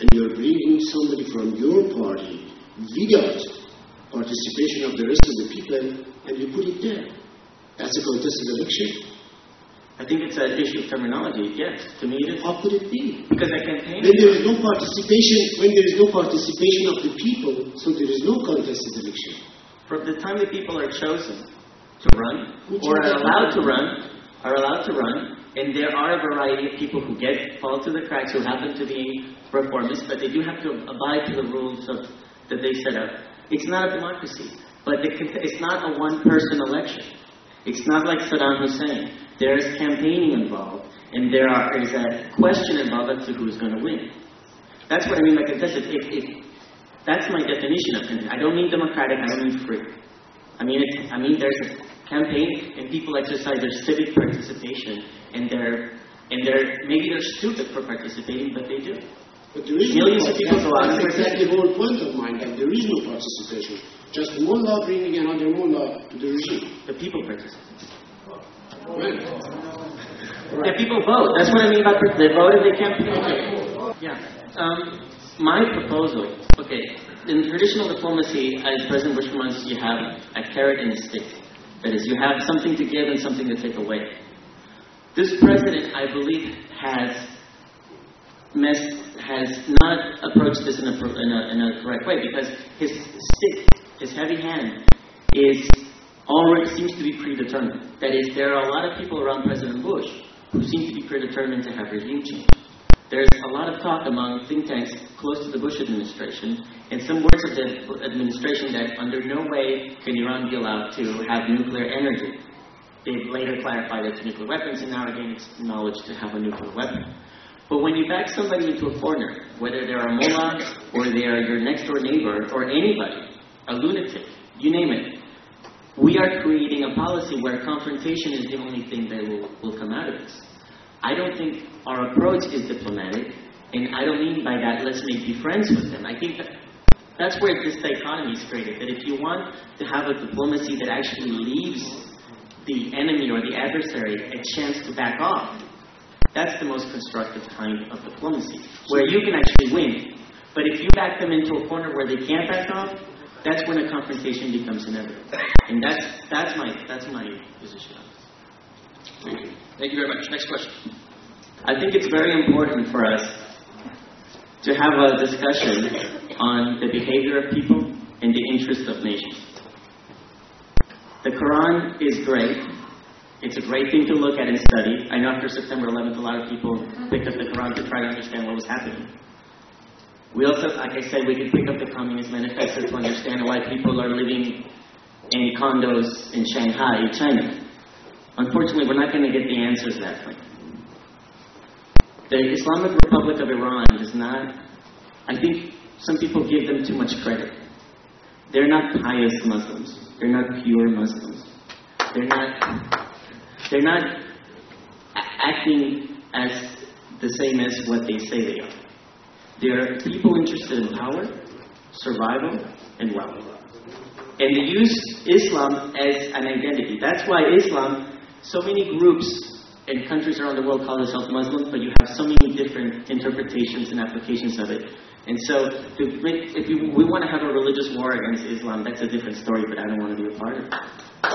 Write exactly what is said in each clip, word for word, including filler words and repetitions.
and you're bringing somebody from your party without participation of the rest of the people, and you put it there. That's a contested election. I think it's an issue of terminology, yes. To me it is. How could it be? Because I campaign. When there is no participation, when there is no participation of the people, so there is no contested election. From the time that people are chosen to run, Who or are chose allowed that? to run, are allowed to run, and there are a variety of people who get fall through the cracks, who happen to be reformists, but they do have to abide to the rules of, that they set up. It's not a democracy, but the, it's not a one-person election. It's not like Saddam Hussein. There is campaigning involved, and there are, is a question involved as to who's going to win. That's what I mean by contested. If, if, that's my definition of contested. I don't mean democratic, I don't mean free. I mean, it's, I mean there's a campaign, and people exercise their civic participation, and they're, and they're, maybe they're stupid for participating, but they do. But there is Millions no of people go out and That's exactly the whole point of mine, that there is no participation. Just mullah bringing another mullah to the regime. The people participate. Right. Yeah, people vote. That's what I mean by they vote and they campaign. Okay. Yeah. Um, my proposal, okay, in traditional diplomacy, as President Bush reminds us, you have a carrot and a stick. That is, you have something to give and something to take away. This president, I believe, has messed, has not approached this in a, in a, in a correct way, because his stick, his heavy hand, is already seems to be predetermined. That is, there are a lot of people around President Bush who seem to be predetermined to have regime change. There's a lot of talk among think tanks close to the Bush administration, and some words of the administration that under no way can Iran be allowed to have nuclear energy. They've later clarified it's nuclear weapons, and now again it's acknowledged to have a nuclear weapon. But when you back somebody into a corner, whether they're a mullah, or they are your next door neighbor, or anybody, a lunatic, you name it, we are creating a policy where confrontation is the only thing that will, will come out of this. I don't think our approach is diplomatic, and I don't mean by that let's make be friends with them. I think that that's where this dichotomy is created, that if you want to have a diplomacy that actually leaves the enemy or the adversary a chance to back off, that's the most constructive kind of diplomacy, where you can actually win. But if you back them into a corner where they can't back off, that's when a confrontation becomes inevitable. And that's that's my that's my position on this. Thank you. Thank you very much. Next question. I think it's very important for us to have a discussion on the behavior of people and the interests of nations. The Quran is great. It's a great thing to look at and study. I know after September eleventh, a lot of people picked up the Quran to try to understand what was happening. We also, like I said, we can pick up the Communist Manifesto to understand why people are living in condos in Shanghai, China. Unfortunately, we're not going to get the answers that way. The Islamic Republic of Iran does not, I think some people give them too much credit. They're not pious Muslims. They're not pure Muslims. They're not, they're not a- acting as the same as what they say they are. They're people interested in power, survival, and wealth. And they use Islam as an identity. That's why Islam, so many groups and countries around the world call themselves Muslim, but you have so many different interpretations and applications of it. And so, to, if you, we want to have a religious war against Islam, that's a different story, but I don't want to be a part of it.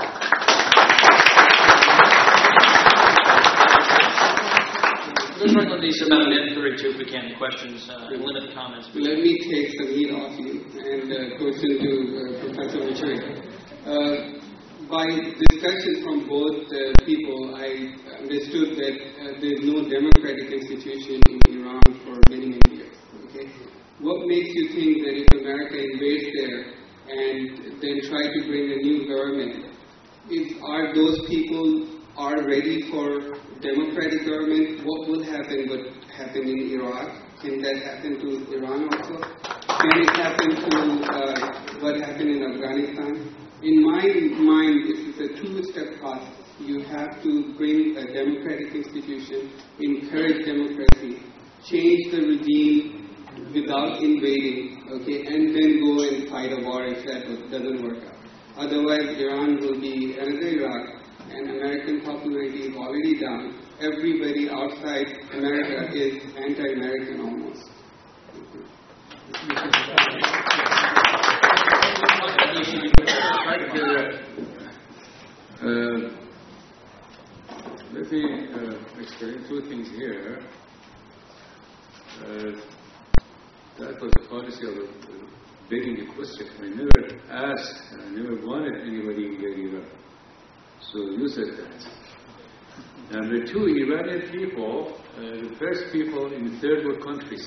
Let's run on these about a minute thirty-two if we can. Questions, uh, and limit the comments. Let me take some heat off you and uh, question to uh, Professor Michel. Uh, by discussion from both uh, people, I understood that uh, there is no democratic institution in Iran for many, many years. Okay, what makes you think that if America invades there and then try to bring a new government, if are those people are ready for democratic government? What will happen? What happened in Iraq? Can that happen to Iran also? Can it happen to uh, what happened in Afghanistan? In my mind, this is a two-step process. You have to bring a democratic institution, encourage democracy, change the regime without invading, okay, and then go and fight a war if that doesn't work out. Otherwise, Iran will be another Iraq, and American popularity is already down. Everybody outside America is anti-American almost. telling two things here. Uh, that was a policy of uh, begging the question. I never asked, I never wanted anybody in Iraq. So you said that. Number two, Iranian people, uh, the first people in third world countries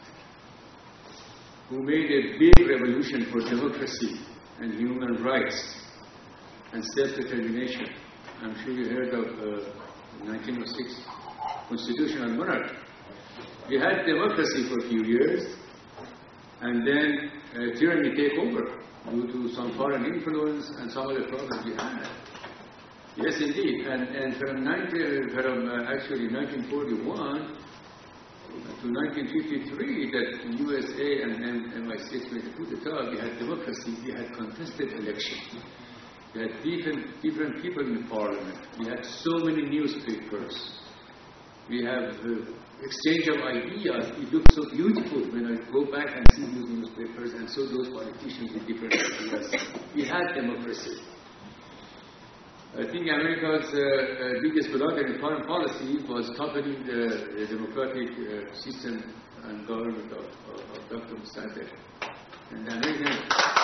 who made a big revolution for democracy and human rights and self-determination. I'm sure you heard of uh, nineteen oh six constitutional monarchy. We had democracy for a few years, and then uh, tyranny take over due to some foreign influence and some other problems we had. Yes, indeed. And, and from, nineteen, from uh, actually nineteen forty-one to nineteen fifty-three, that the U S A and M I six made a coup d'etat, we had democracy, we had contested elections. We had different, different people in the parliament. We had so many newspapers. We have uh, exchange of ideas. It looks so beautiful when I go back and see those newspapers and saw those politicians with different ideas. We had democracy. I think America's uh, uh, biggest blunder in foreign policy was toppling the, the democratic uh, system and government of, of, of Doctor Mossadegh. And the American,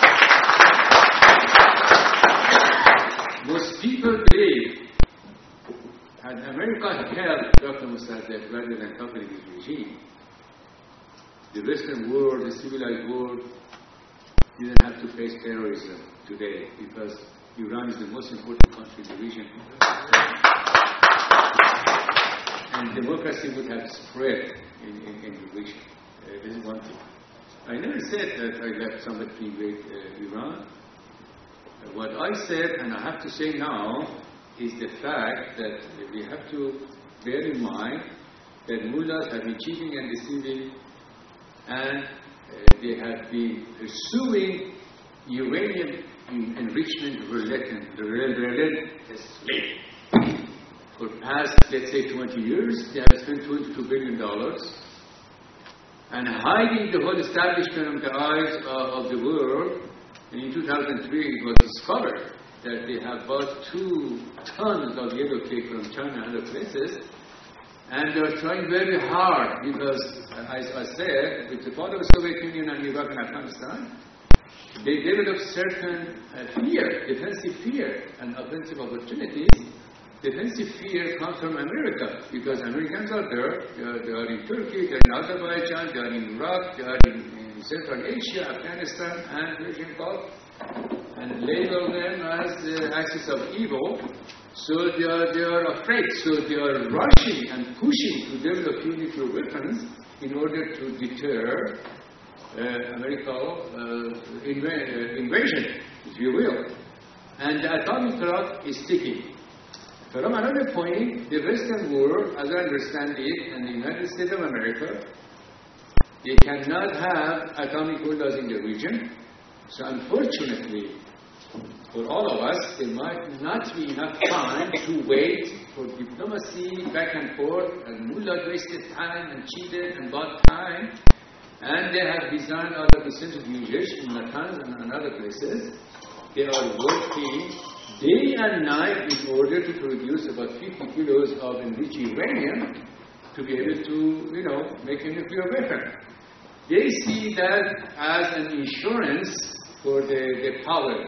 most people believe had America helped Doctor Mossadegh rather than toppling his regime, the Western world, the civilized world, didn't have to face terrorism today because Iran is the most important country in the region. And democracy would have spread in, in, in the region. Uh, this is one thing. I never said that I left somebody to invade uh, Iran. Uh, what I said, and I have to say now, is the fact that we have to bear in mind that mullahs have been cheating and deceiving, and uh, they have been pursuing uranium enrichment relentlessly. For past, let's say, twenty years, they have spent twenty-two billion dollars and hiding the whole establishment from the eyes of, of the world. And in two thousand three, it was discovered that they have bought two tons of yellow cake from China and other places. And they are trying very hard because, as I said, with the fall of the Soviet Union and Iraq and Afghanistan, they developed certain uh, fear, defensive fear, and offensive opportunities. Defensive fear comes from America because Americans are there. They are, they are in Turkey, they are in Azerbaijan, they are in Iraq, they are in, in Central Asia, Afghanistan, and Persian Gulf, and label them as the axis of evil. So they are, they are afraid. So they are rushing and pushing to develop nuclear weapons in order to deter Uh, American uh, inv- uh, invasion, if you will. And the atomic clock is ticking. From another point, the Western world, as I understand it, and the United States of America, they cannot have atomic weapons in the region. So unfortunately, for all of us, there might not be enough time to wait for diplomacy back and forth, and mullah wasted time and cheated and bought time. And they have designed other centrifuges in Natanz and other places. They are working day and night in order to produce about fifty kilos of enriched uranium to be able to, you know, make a nuclear weapon. They see that as an insurance for the, the power.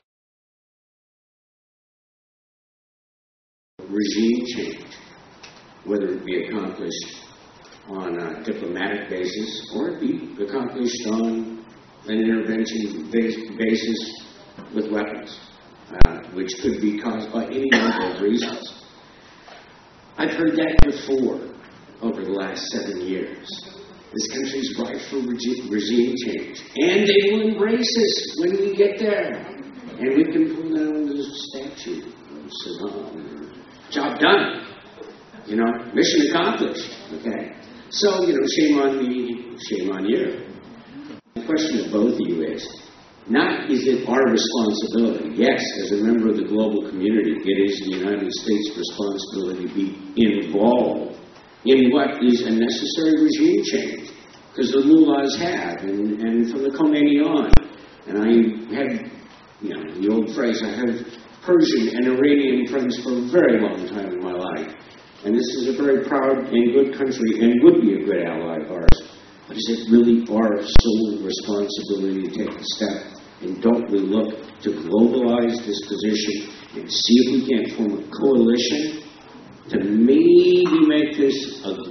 Regime change, whether it be accomplished on a diplomatic basis or it be accomplished on an intervention basis with weapons, uh, which could be caused by any number of reasons. I've heard that before over the last seven years. This country's ripe for regi- regime change. And they will embrace us when we get there. And we can pull down the statue of Saddam. Job done. You know, mission accomplished. Okay. So, you know, shame on me, shame on you. The question of both of you is, not is it our responsibility. Yes, as a member of the global community, it is the United States' responsibility to be involved in what is a necessary regime change. Because the mullahs have, and, and from the Khomeini on. And I have, you know, the old phrase, I have Persian and Iranian friends for a very long time in my life. and this is a very proud and good country and would be a good ally of ours. But is it really our sole responsibility to take a step? And don't we look to globalize this position and see if we can't form a coalition to maybe make this a